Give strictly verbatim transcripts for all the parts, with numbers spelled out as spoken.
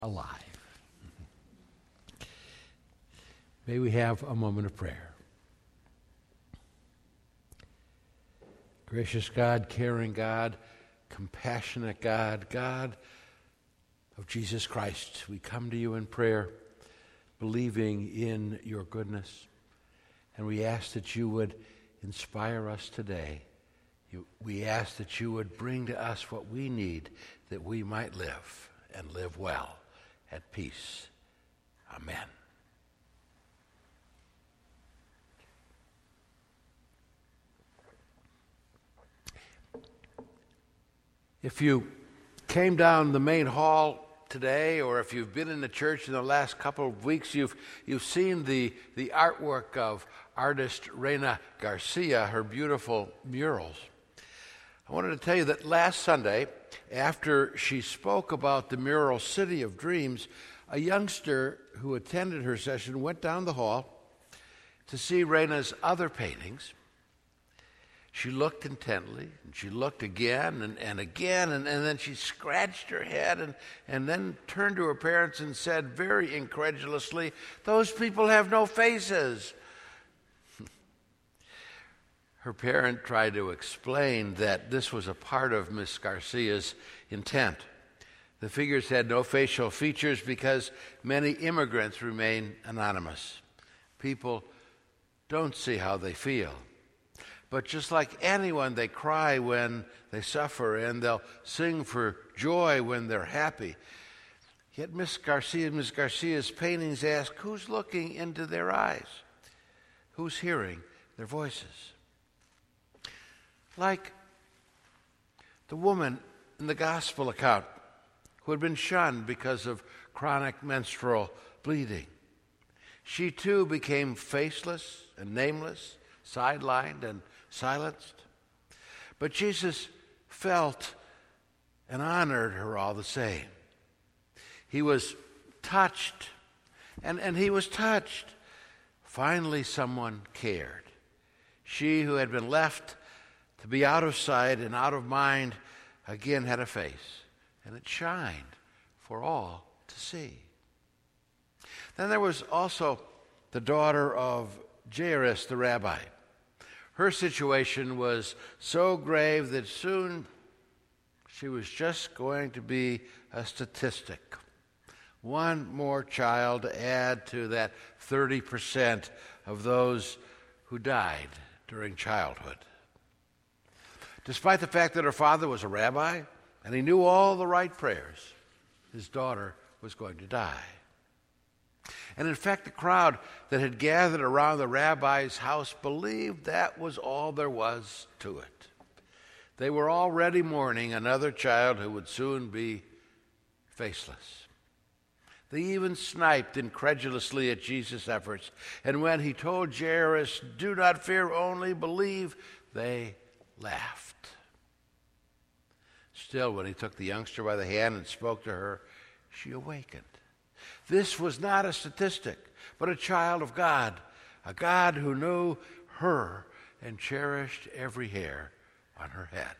alive. May we have a moment of prayer. Gracious God, caring God, compassionate God, God of Jesus Christ, we come to you in prayer, believing in your goodness, and we ask that you would inspire us today. You, we ask that you would bring to us what we need that we might live and live well at peace. Amen. If you came down the main hall today, or if you've been in the church in the last couple of weeks, you've you've seen the, the artwork of artist Reyna Garcia, her beautiful murals. I wanted to tell you that last Sunday, after she spoke about the mural City of Dreams, a youngster who attended her session went down the hall to see Reyna's other paintings. She looked intently, and she looked again and, and again, and, and then she scratched her head and, and then turned to her parents and said very incredulously, "Those people have no faces." Her parent tried to explain that this was a part of Miss Garcia's intent. The figures had no facial features because many immigrants remain anonymous. People don't see how they feel. But just like anyone, they cry when they suffer, and they'll sing for joy when they're happy. Yet Miss Garcia, Miss Garcia's paintings ask, who's looking into their eyes? Who's hearing their voices? Like the woman in the gospel account who had been shunned because of chronic menstrual bleeding. She too became faceless and nameless, sidelined and silenced. But Jesus felt and honored her all the same. He was touched, and, and he was touched. Finally, someone cared. She who had been left to be out of sight and out of mind again had a face, and it shined for all to see. Then there was also the daughter of Jairus the rabbi. Her situation was so grave that soon she was just going to be a statistic. One more child to add to that thirty percent of those who died during childhood. Despite the fact that her father was a rabbi and he knew all the right prayers, his daughter was going to die. And in fact, the crowd that had gathered around the rabbi's house believed that was all there was to it. They were already mourning another child who would soon be faceless. They even sniped incredulously at Jesus' efforts. And when he told Jairus, "Do not fear, only believe," they laughed. Still, when he took the youngster by the hand and spoke to her, she awakened. This was not a statistic, but a child of God, a God who knew her and cherished every hair on her head.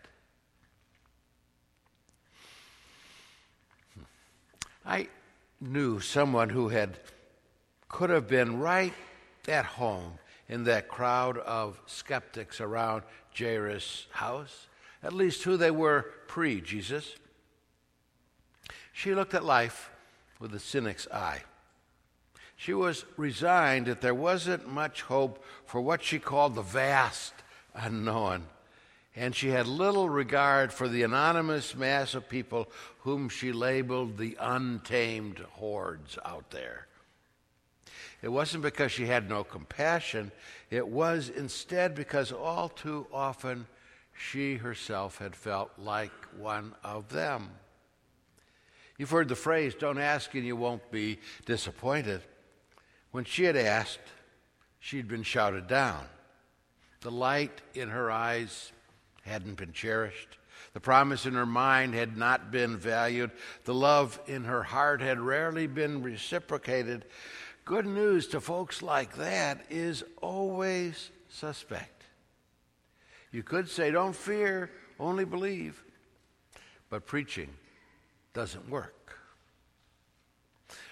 I knew someone who had could have been right at home in that crowd of skeptics around Jairus' house, at least who they were pre-Jesus. She looked at life with a cynic's eye. She was resigned that there wasn't much hope for what she called the vast unknown, and she had little regard for the anonymous mass of people whom she labeled the untamed hordes out there. It wasn't because she had no compassion. It was instead because all too often she herself had felt like one of them. You've heard the phrase, "Don't ask and you won't be disappointed." When she had asked, she'd been shouted down. The light in her eyes hadn't been cherished. The promise in her mind had not been valued. The love in her heart had rarely been reciprocated. Good news to folks like that is always suspect. You could say, "Don't fear, only believe." But preaching doesn't work.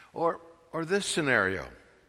Or, or this scenario.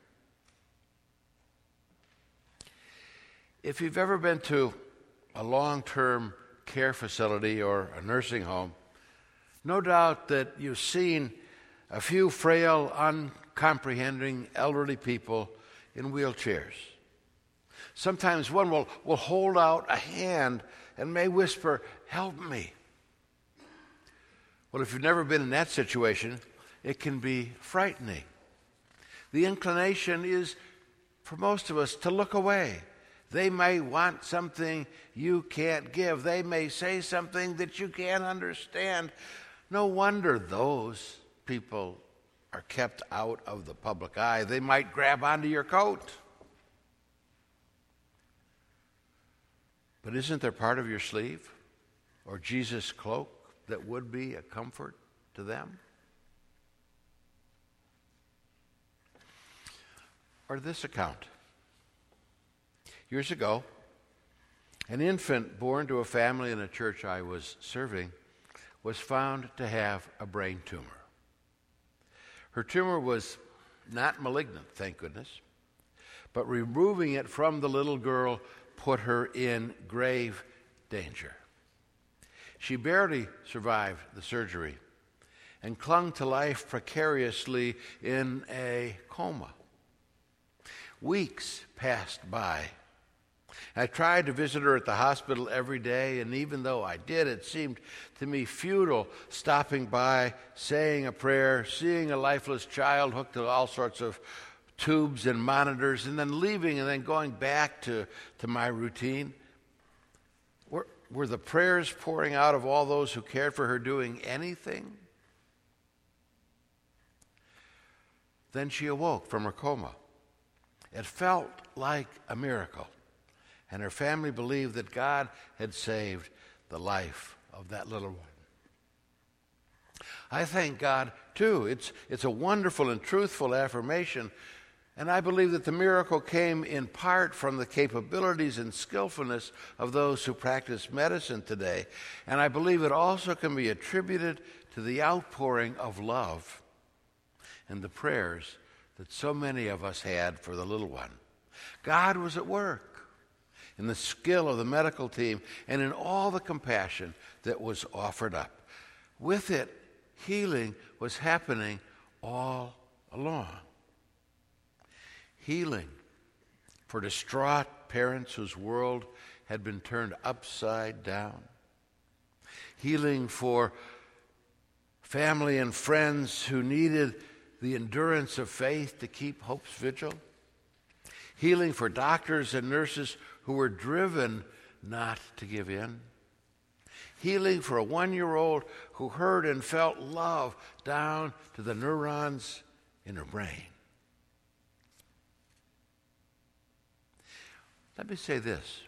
If you've ever been to a long-term care facility or a nursing home, no doubt that you've seen a few frail, uncomprehending elderly people in wheelchairs. Sometimes one will, will hold out a hand and may whisper, "Help me." Well, if you've never been in that situation, it can be frightening. The inclination is, for most of us, to look away. They may want something you can't give. They may say something that you can't understand. No wonder those people are kept out of the public eye. They might grab onto your coat. But isn't there part of your sleeve or Jesus' cloak that would be a comfort to them? Or this account. Years ago, an infant born to a family in a church I was serving was found to have a brain tumor. Her tumor was not malignant, thank goodness, but removing it from the little girl put her in grave danger. She barely survived the surgery and clung to life precariously in a coma. Weeks passed by. I tried to visit her at the hospital every day, and even though I did, it seemed to me futile stopping by, saying a prayer, seeing a lifeless child hooked to all sorts of tubes and monitors, and then leaving and then going back to, to my routine. Were, were the prayers pouring out of all those who cared for her doing anything? Then she awoke from her coma. It felt like a miracle. And her family believed that God had saved the life of that little one. I thank God, too. It's, it's a wonderful and truthful affirmation. And I believe that the miracle came in part from the capabilities and skillfulness of those who practice medicine today. And I believe it also can be attributed to the outpouring of love and the prayers that so many of us had for the little one. God was at work in the skill of the medical team and in all the compassion that was offered up. With it, healing was happening all along. Healing for distraught parents whose world had been turned upside down. Healing for family and friends who needed the endurance of faith to keep hope's vigil. Healing for doctors and nurses who were driven not to give in. Healing for a one-year-old who heard and felt love down to the neurons in her brain. Let me say this.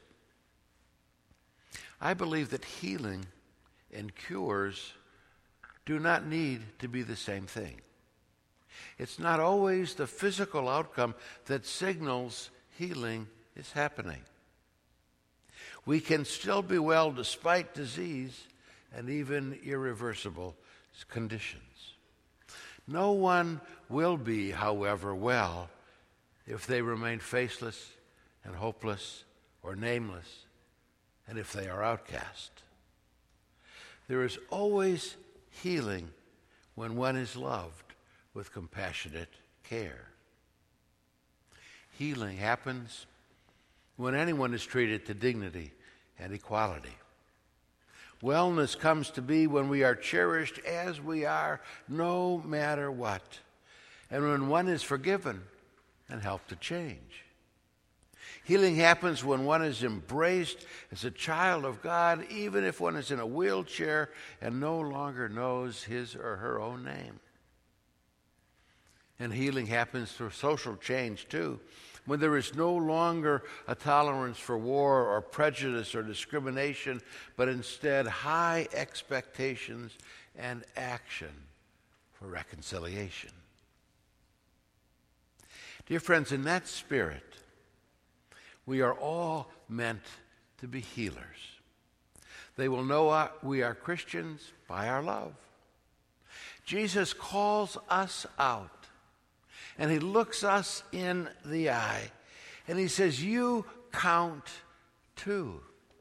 I believe that healing and cures do not need to be the same thing. It's not always the physical outcome that signals healing is happening. We can still be well despite disease and even irreversible conditions. No one will be, however, well if they remain faceless and hopeless or nameless, and if they are outcast. There is always healing when one is loved with compassionate care. Healing happens when anyone is treated to dignity and equality. Wellness comes to be when we are cherished as we are, no matter what, and when one is forgiven and helped to change. Healing happens when one is embraced as a child of God, even if one is in a wheelchair and no longer knows his or her own name. And healing happens through social change, too, when there is no longer a tolerance for war or prejudice or discrimination, but instead high expectations and action for reconciliation. Dear friends, in that spirit, we are all meant to be healers. They will know we are Christians by our love. Jesus calls us out And he looks us in the eye and he says, you count too.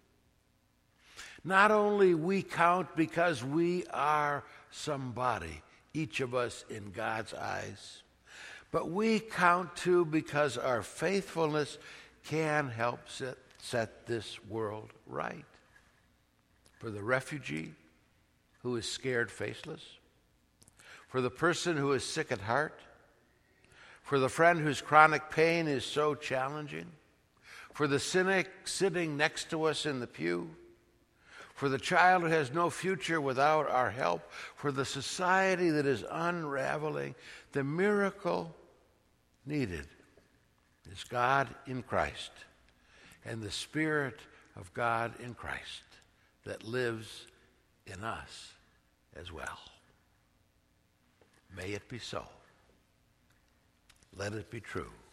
Not only we count because we are somebody, each of us in God's eyes, but we count too because our faithfulness can help set, set this world right. For the refugee who is scared faceless, for the person who is sick at heart, for the friend whose chronic pain is so challenging, for the cynic sitting next to us in the pew, for the child who has no future without our help, for the society that is unraveling, the miracle needed is God in Christ and the Spirit of God in Christ that lives in us as well. May it be so. Let it be true.